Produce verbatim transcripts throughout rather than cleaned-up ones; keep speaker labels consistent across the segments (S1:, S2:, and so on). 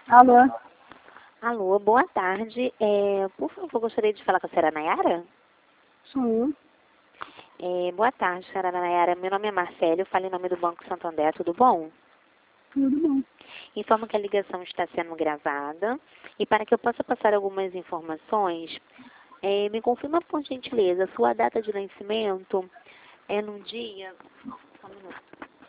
S1: Alô?
S2: Alô, boa tarde. É, por favor, gostaria de falar com a senhora Nayara?
S1: Sou eu.
S2: É, boa tarde, senhora Nayara. Meu nome é Marcelo, eu falo em nome do Banco Santander, tudo bom?
S1: Tudo bom.
S2: Informo que a ligação está sendo gravada e para que eu possa passar algumas informações, é, me confirma por gentileza, sua data de nascimento é no dia... Só um minuto.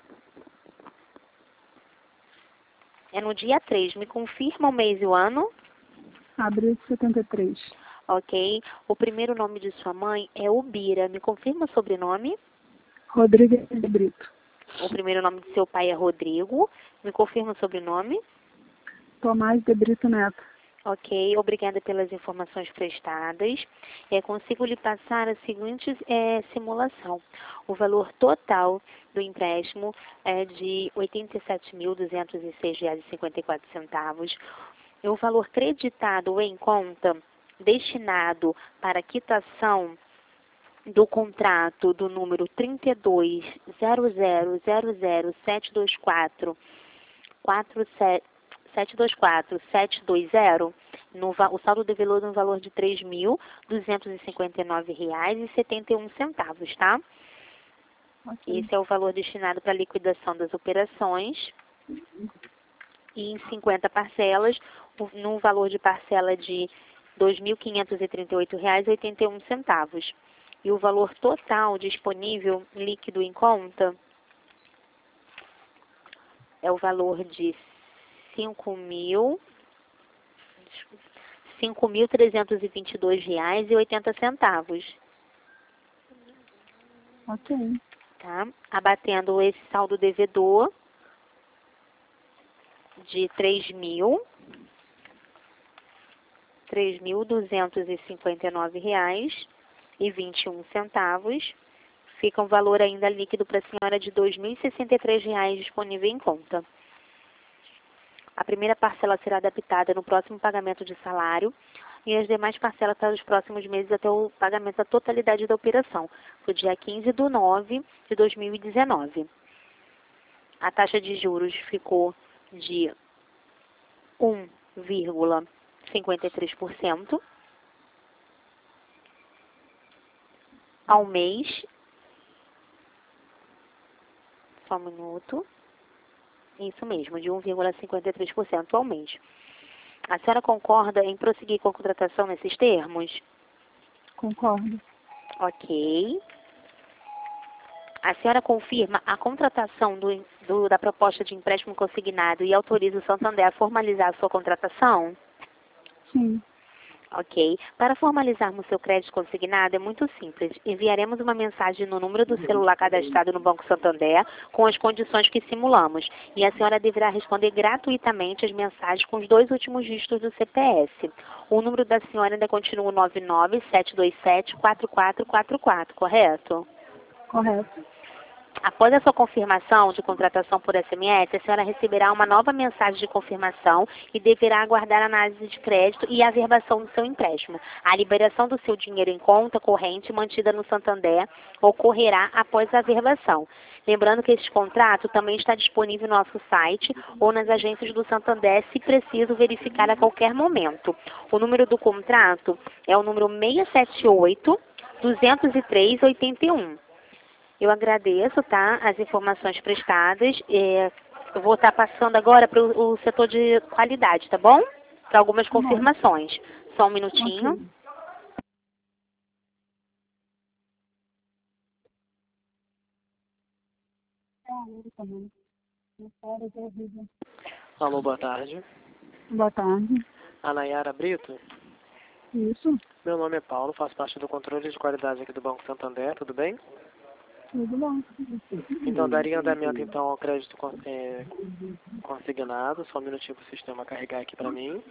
S2: É no dia três, me confirma o mês e o ano?
S1: Abril de setenta e três.
S2: Ok. O primeiro nome de sua mãe é Ubira, me confirma o sobrenome?
S1: Rodrigues de Brito.
S2: O primeiro nome de seu pai é Rodrigo. Me confirma o sobrenome?
S1: Tomás de Brito Neto.
S2: Ok, obrigada pelas informações prestadas. É, consigo lhe passar a seguinte é, simulação. O valor total do empréstimo é de oitenta e sete mil duzentos e seis reais e cinquenta e quatro centavos. E o valor creditado em conta destinado para quitação do contrato do número trinta e dois zero zero zero zero sete dois quatro quatro sete dois quatro sete dois zero, no, o saldo devedor no valor de três mil duzentos e cinquenta e nove reais e setenta e um centavos, tá?
S1: Okay.
S2: Esse é o valor destinado para a liquidação das operações e em cinquenta parcelas, no valor de parcela de dois mil quinhentos e trinta e oito reais e oitenta e um centavos. E o valor total disponível líquido em conta é o valor de cinco mil cinco mil trezentos e vinte e dois reais e oitenta centavos.
S1: Ok.
S2: Tá? Abatendo esse saldo devedor de três mil três mil duzentos e cinquenta e nove reais e vinte e um centavos, fica um valor ainda líquido para a senhora de dois mil e sessenta e três reais disponível em conta. A primeira parcela será adaptada no próximo pagamento de salário e as demais parcelas para os próximos meses até o pagamento da totalidade da operação, no dia quinze de nove de dois mil e dezenove. A taxa de juros ficou de um vírgula cinquenta e três por cento ao mês. Só um minuto. Isso mesmo, de um vírgula cinquenta e três por cento ao mês. A senhora concorda em prosseguir com a contratação nesses termos?
S1: Concordo.
S2: Ok. A senhora confirma a contratação do, do, da proposta de empréstimo consignado e autoriza o Santander a formalizar a sua contratação?
S1: Sim.
S2: Ok. Para formalizarmos seu crédito consignado é muito simples. Enviaremos uma mensagem no número do celular cadastrado no Banco Santander com as condições que simulamos. E a senhora deverá responder gratuitamente as mensagens com os dois últimos dígitos do C P F. O número da senhora ainda continua nove nove sete dois sete quatro quatro quatro quatro, correto?
S1: Correto.
S2: Após a sua confirmação de contratação por S M S, a senhora receberá uma nova mensagem de confirmação e deverá aguardar a análise de crédito e a averbação do seu empréstimo. A liberação do seu dinheiro em conta corrente mantida no Santander ocorrerá após a averbação. Lembrando que esse contrato também está disponível no nosso site ou nas agências do Santander, se preciso verificar a qualquer momento. O número do contrato é o número seis sete oito, dois zero três, oito um. Eu agradeço, tá, as informações prestadas. É, eu vou estar passando agora para o setor de qualidade, tá bom? Para algumas
S1: Tá bom.
S2: confirmações. Só um minutinho.
S1: Ok.
S3: Alô, boa tarde.
S1: Boa tarde.
S3: A Nayara Brito?
S1: Isso.
S3: Meu nome é Paulo, faço parte do controle de qualidade aqui do Banco Santander, tudo bem?
S1: Tudo bom.
S3: Então, daria andamento então ao crédito con- é, consignado. Só um minutinho para o sistema carregar aqui para mim.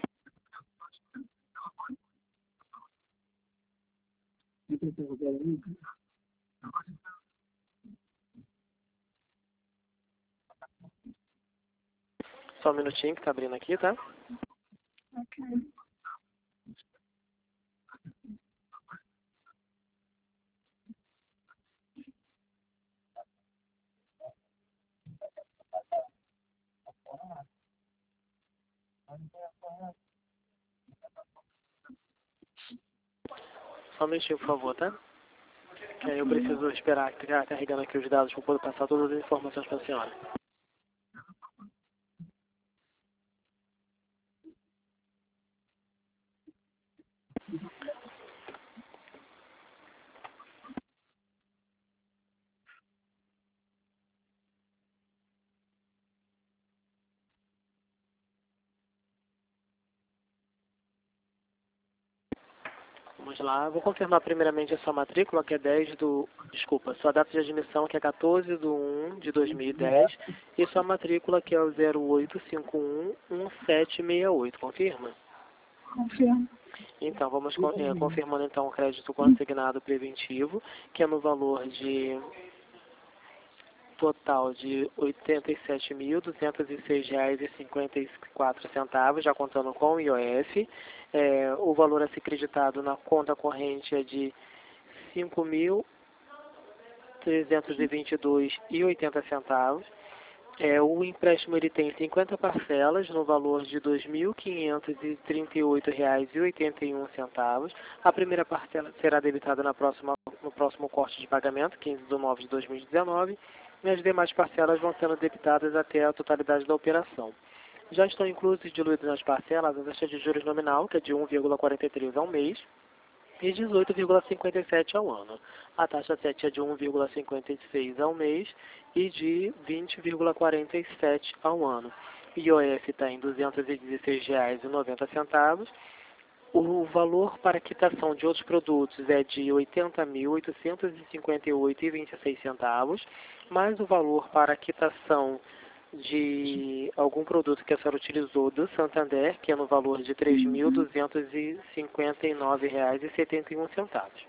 S3: Só um minutinho que tá abrindo aqui, tá?
S1: Ok.
S3: Só um minutinho, por favor, tá? Que aí eu preciso esperar que tá carregando aqui os dados para poder passar todas as informações para a senhora. Vamos lá, vou confirmar primeiramente a sua matrícula, que é dez do... Desculpa, sua data de admissão, que é quatorze de um de dois mil e dez, e sua matrícula, que é o zero oito cinco um um sete seis oito, confirma?
S1: Confirmo.
S3: Então, vamos con- eh, confirmando então o crédito consignado preventivo, que é no valor de... total de oitenta e sete mil duzentos e seis reais e cinquenta e quatro centavos, já contando com o I O F. É, o valor a ser creditado na conta corrente é de cinco mil trezentos e vinte e dois reais e oitenta centavos. É, o empréstimo ele tem cinquenta parcelas no valor de dois mil quinhentos e trinta e oito reais e oitenta e um centavos. A primeira parcela será debitada na próxima, no próximo corte de pagamento, quinze de nove de dois mil e dezenove, e as demais parcelas vão sendo debitadas até a totalidade da operação. Já estão inclusos e diluídos nas parcelas a taxa de juros nominal, que é de um vírgula quarenta e três ao mês, e dezoito vírgula cinquenta e sete ao ano. A taxa sete é de um vírgula cinquenta e seis ao mês e de vinte vírgula quarenta e sete ao ano. O I O F está em duzentos e dezesseis reais e noventa centavos. O valor para quitação de outros produtos é de oitenta mil oitocentos e cinquenta e oito reais e vinte e seis centavos, mais o valor para quitação de algum produto que a senhora utilizou do Santander, que é no valor de três mil duzentos e cinquenta e nove reais e setenta e um centavos.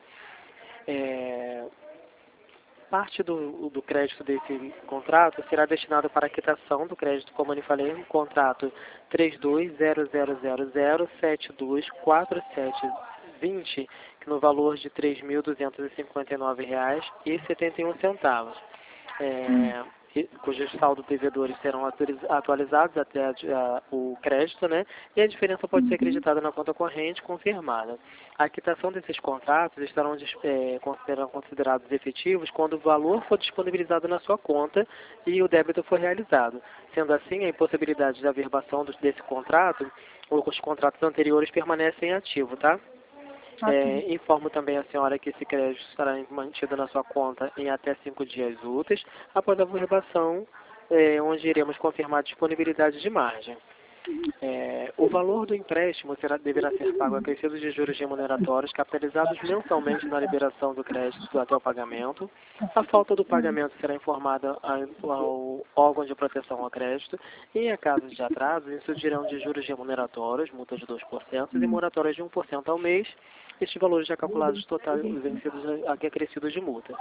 S3: É, parte do, do crédito desse contrato será destinado para a quitação do crédito, como eu lhe falei, no contrato três dois zero zero zero zero sete dois quatro sete dois zero, que no valor de três mil duzentos e cinquenta e nove reais e setenta e um centavos. É, cujos saldos devedores serão atualizados até a, a, o crédito, né? E a diferença pode ser acreditada na conta corrente confirmada. A quitação desses contratos estarão é, serão considerados efetivos quando o valor for disponibilizado na sua conta e o débito for realizado. Sendo assim, a impossibilidade de averbação desse contrato ou os contratos anteriores permanecem ativos, tá? É, informo também a senhora que esse crédito estará mantido na sua conta em até cinco dias úteis, após a averbação, é, onde iremos confirmar a disponibilidade de margem. É, o valor do empréstimo será, deverá ser pago acrescido de juros remuneratórios capitalizados mensalmente na liberação do crédito até o pagamento. A falta do pagamento será informada ao órgão de proteção ao crédito e, em caso de atraso, incidirão de juros remuneratórios, multa de dois por cento e moratórias de um por cento ao mês. Estes valores já calculados totais vencidos acrescidos de multa.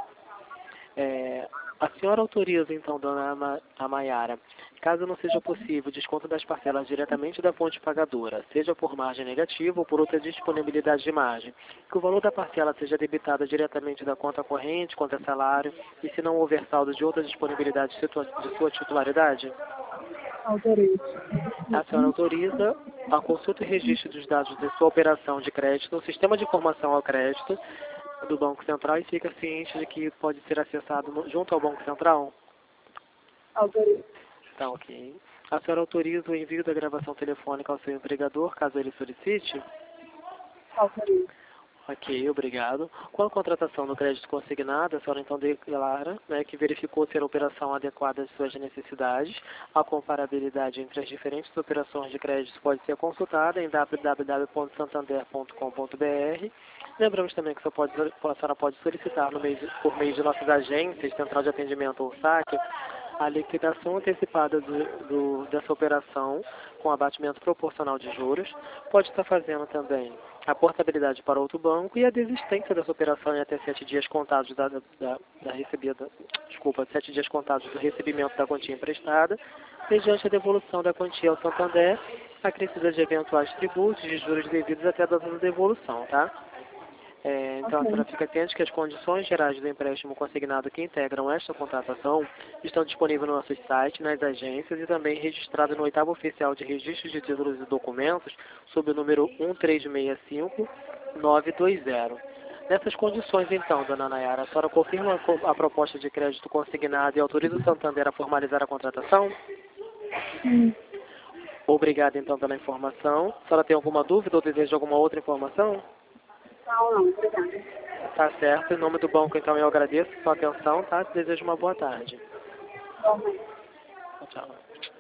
S3: É, a senhora autoriza, então, dona Ama, Amayara, caso não seja possível desconto das parcelas diretamente da fonte pagadora, seja por margem negativa ou por outra disponibilidade de margem, que o valor da parcela seja debitado diretamente da conta corrente, conta salário, e se não houver saldo de outra disponibilidade de sua titularidade?
S1: Autorizo.
S3: A senhora autoriza a consulta e registro dos dados de sua operação de crédito no sistema de informação ao crédito do Banco Central e fica ciente de que pode ser acessado no, junto ao Banco Central?
S1: Autorizo.
S3: Tá, ok. A senhora autoriza o envio da gravação telefônica ao seu empregador, caso ele solicite?
S1: Autorizo.
S3: Ok, obrigado. Com a contratação do crédito consignado, a senhora então declara, né, que verificou ser a operação adequada às suas necessidades. A comparabilidade entre as diferentes operações de crédito pode ser consultada em w w w ponto santander ponto com ponto b r. Lembramos também que a senhora pode, a senhora pode solicitar no meio de, por meio de nossas agências, Central de Atendimento ou saque, a liquidação antecipada do, do, dessa operação com abatimento proporcional de juros. Pode estar fazendo também a portabilidade para outro banco e a desistência dessa operação em até sete dias contados da, da, da recebida, desculpa, sete dias contados do recebimento da quantia emprestada, mediante a devolução da quantia ao Santander, acrescida de eventuais tributos de juros devidos até a data da devolução, tá? É, então,
S1: Ok.
S3: a senhora fica atenta que as condições gerais do empréstimo consignado que integram esta contratação estão disponíveis no nosso site, nas agências e também registrado no oitavo oficial de registro de títulos e documentos, sob o número um três seis cinco nove dois zero. Nessas condições, então, dona Nayara, a senhora confirma a co- a proposta de crédito consignada e autoriza o Santander a formalizar a contratação?
S1: Sim.
S3: Obrigado, então, pela informação. A senhora tem alguma dúvida ou deseja alguma outra informação?
S1: Não, não, obrigada.
S3: Tá certo. Em nome do banco, então, eu agradeço a sua atenção, tá? Desejo uma boa tarde.
S1: Igualmente.
S3: Tchau.